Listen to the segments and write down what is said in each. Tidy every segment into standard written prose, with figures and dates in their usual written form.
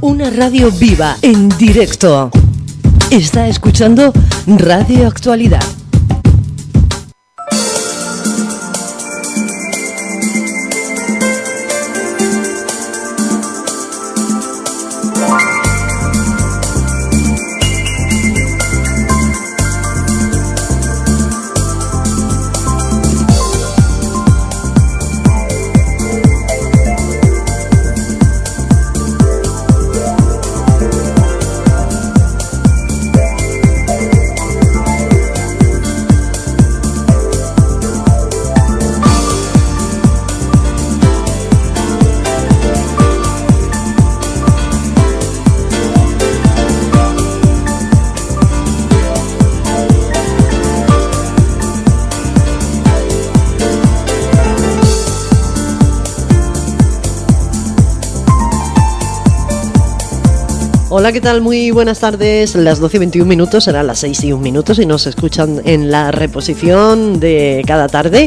Una radio viva, en directo. Está escuchando Radio Actualidad. Hola, ¿qué tal? Muy buenas tardes. Las 12:21, serán las 6:01 y nos escuchan en la reposición de cada tarde.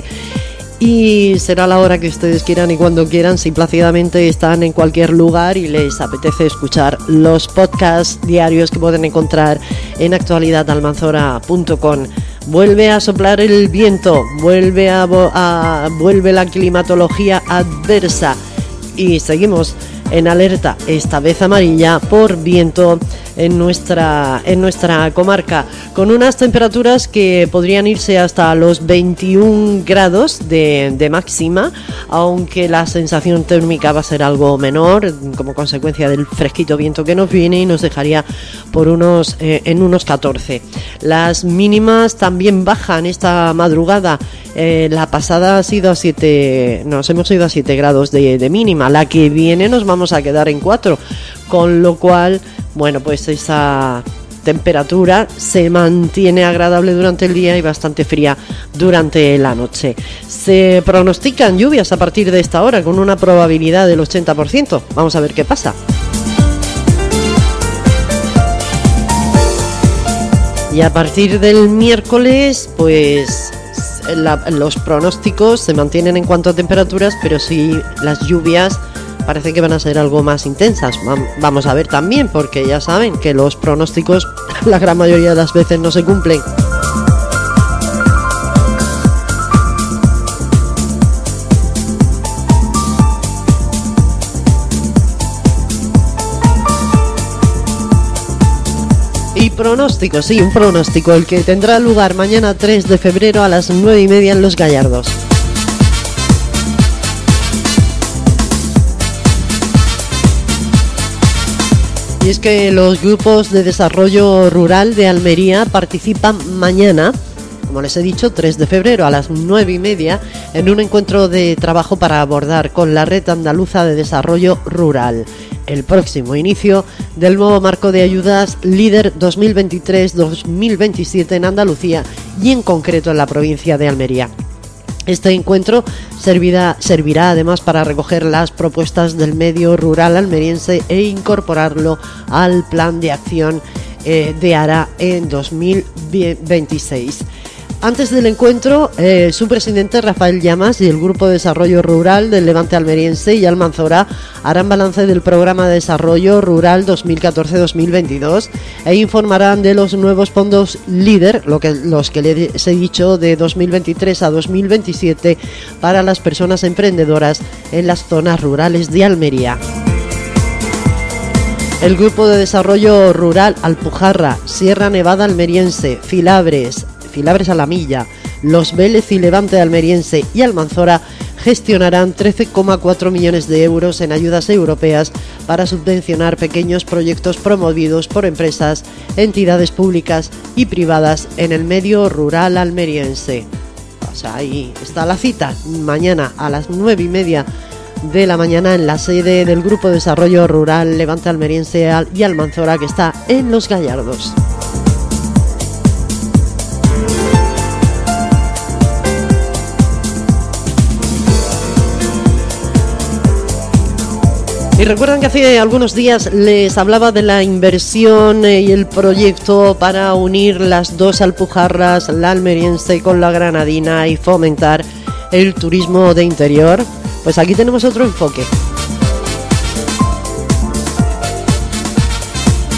Y será la hora que ustedes quieran y cuando quieran, si plácidamente están en cualquier lugar y les apetece escuchar los podcasts diarios que pueden encontrar en actualidadalmanzora.com. Vuelve a soplar el viento, vuelve la climatología adversa y seguimos en alerta, esta vez amarilla, por viento en nuestra comarca, con unas temperaturas que podrían irse hasta los 21 grados de máxima, aunque la sensación térmica va a ser algo menor como consecuencia del fresquito viento que nos viene y nos dejaría por en unos 14. Las mínimas también bajan esta madrugada. La pasada ha sido a 7, nos hemos ido a 7 grados de mínima. La que viene nos vamos a quedar en 4, con lo cual, bueno, pues esa temperatura se mantiene agradable durante el día y bastante fría durante la noche. Se pronostican lluvias a partir de esta hora con una probabilidad del 80%. Vamos a ver qué pasa. Y a partir del miércoles, pues los pronósticos se mantienen en cuanto a temperaturas, pero sí las lluvias parece que van a ser algo más intensas. Vamos a ver también, porque ya saben que los pronósticos la gran mayoría de las veces no se cumplen. Y pronóstico, sí, un pronóstico, el que tendrá lugar mañana 3 de febrero a las 9:30 en Los Gallardos. Y es que los grupos de desarrollo rural de Almería participan mañana, como les he dicho, 3 de febrero a las 9:30, en un encuentro de trabajo para abordar con la Red Andaluza de Desarrollo Rural el próximo inicio del nuevo marco de ayudas LEADER 2023-2027 en Andalucía y en concreto en la provincia de Almería. Este encuentro servirá además para recoger las propuestas del medio rural almeriense e incorporarlo al plan de acción de ARA en 2026. Antes del encuentro, su presidente Rafael Llamas y el Grupo de Desarrollo Rural del Levante Almeriense y Almanzora harán balance del Programa de Desarrollo Rural 2014-2022 e informarán de los nuevos fondos LEADER, los que les he dicho, de 2023 a 2027 para las personas emprendedoras en las zonas rurales de Almería. El Grupo de Desarrollo Rural Alpujarra, Sierra Nevada Almeriense, Filabres a la Milla, Los Vélez y Levante Almeriense y Almanzora gestionarán 13,4 millones de euros en ayudas europeas para subvencionar pequeños proyectos promovidos por empresas, entidades públicas y privadas en el medio rural almeriense. O sea, ahí está la cita, mañana a las 9:30 de la mañana en la sede del Grupo de Desarrollo Rural Levante Almeriense y Almanzora, que está en Los Gallardos. Y recuerdan que hace algunos días les hablaba de la inversión y el proyecto para unir las dos Alpujarras, la almeriense con la granadina, y fomentar el turismo de interior. Pues aquí tenemos otro enfoque.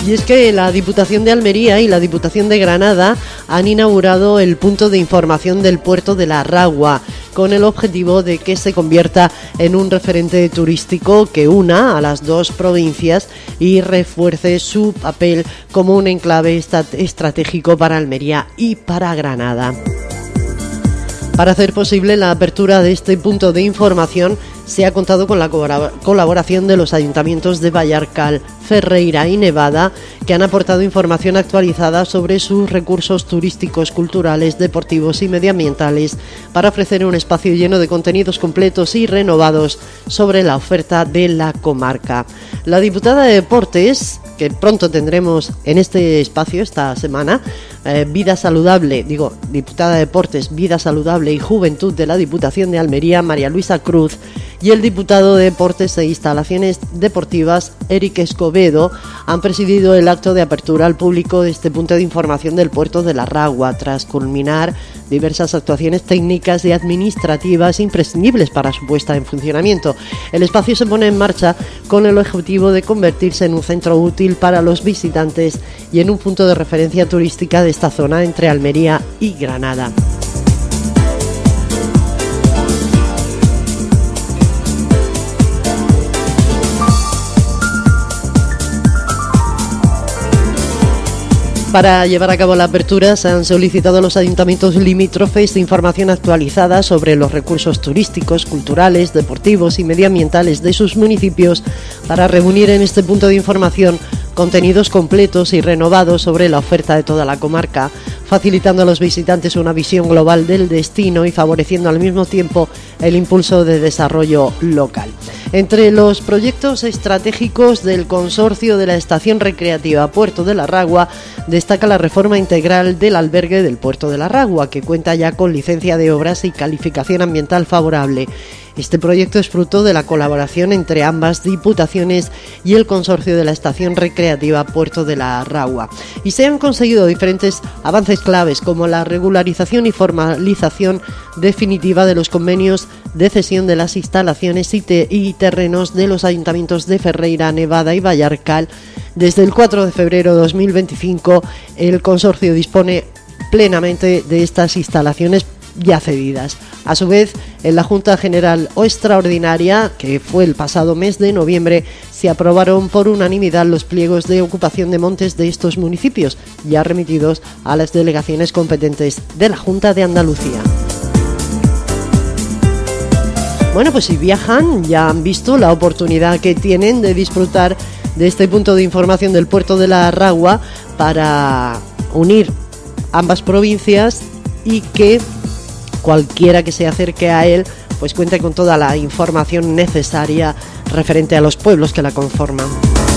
Y es que la Diputación de Almería y la Diputación de Granada han inaugurado el punto de información del puerto de la Ragua, con el objetivo de que se convierta en un referente turístico que una a las dos provincias y refuerce su papel como un enclave estratégico para Almería y para Granada. Para hacer posible la apertura de este punto de información, se ha contado con la colaboración de los ayuntamientos de Vallarcal, Ferreira y Nevada, que han aportado información actualizada sobre sus recursos turísticos, culturales, deportivos y medioambientales para ofrecer un espacio lleno de contenidos completos y renovados sobre la oferta de la comarca. La diputada de Deportes, que pronto tendremos en este espacio esta semana, diputada de Deportes, Vida Saludable y Juventud de la Diputación de Almería, María Luisa Cruz, y el diputado de Deportes e Instalaciones Deportivas, Eric Escobedo, han presidido el acto de apertura al público de este punto de información del puerto de la Ragua, tras culminar diversas actuaciones técnicas y administrativas imprescindibles para su puesta en funcionamiento. El espacio se pone en marcha con el objetivo de convertirse en un centro útil para los visitantes y en un punto de referencia turística de esta zona entre Almería y Granada. Para llevar a cabo la apertura se han solicitado a los ayuntamientos limítrofes información actualizada sobre los recursos turísticos, culturales, deportivos y medioambientales de sus municipios para reunir en este punto de información contenidos completos y renovados sobre la oferta de toda la comarca, facilitando a los visitantes una visión global del destino y favoreciendo al mismo tiempo el impulso de desarrollo local. Entre los proyectos estratégicos del consorcio de la Estación Recreativa Puerto de la Ragua destaca la reforma integral del albergue del Puerto de la Ragua, que cuenta ya con licencia de obras y calificación ambiental favorable. Este proyecto es fruto de la colaboración entre ambas diputaciones y el consorcio de la Estación Recreativa Puerto de la Ragua. Y se han conseguido diferentes avances claves, como la regularización y formalización definitiva de los convenios de cesión de las instalaciones y terrenos de los ayuntamientos de Ferreira, Nevada y Vallarcal. Desde el 4 de febrero de 2025, el consorcio dispone plenamente de estas instalaciones ya cedidas. A su vez, en la Junta General Extraordinaria, que fue el pasado mes de noviembre, se aprobaron por unanimidad los pliegos de ocupación de montes de estos municipios, ya remitidos a las delegaciones competentes de la Junta de Andalucía. Bueno, pues si viajan, ya han visto la oportunidad que tienen de disfrutar de este punto de información del puerto de la Ragua para unir ambas provincias y que cualquiera que se acerque a él pues cuente con toda la información necesaria referente a los pueblos que la conforman.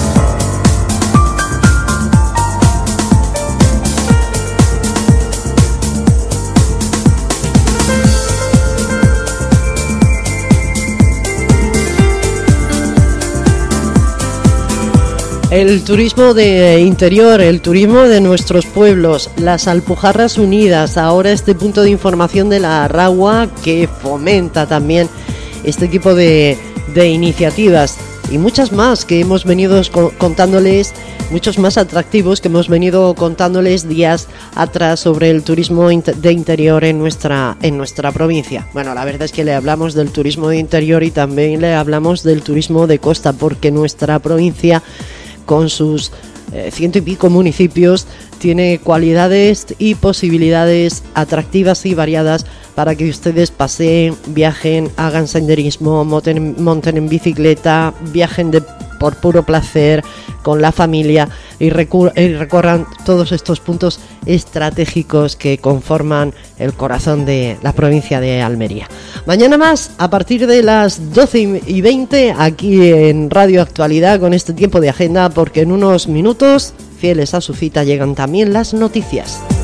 El turismo de interior, el turismo de nuestros pueblos, las Alpujarras Unidas, ahora este punto de información de la Ragua que fomenta también este tipo de iniciativas y muchas más que hemos venido contándoles, muchos más atractivos que hemos venido contándoles días atrás sobre el turismo de interior en nuestra provincia. Bueno, la verdad es que le hablamos del turismo de interior y también le hablamos del turismo de costa, porque nuestra provincia, con sus 100 y pico municipios, tiene cualidades y posibilidades atractivas y variadas para que ustedes paseen, viajen, hagan senderismo, monten en bicicleta, viajen por puro placer con la familia y recorran todos estos puntos estratégicos que conforman el corazón de la provincia de Almería. Mañana más, a partir de las 12:20, aquí en Radio Actualidad, con este tiempo de agenda, porque en unos minutos, fieles a su cita, llegan también las noticias.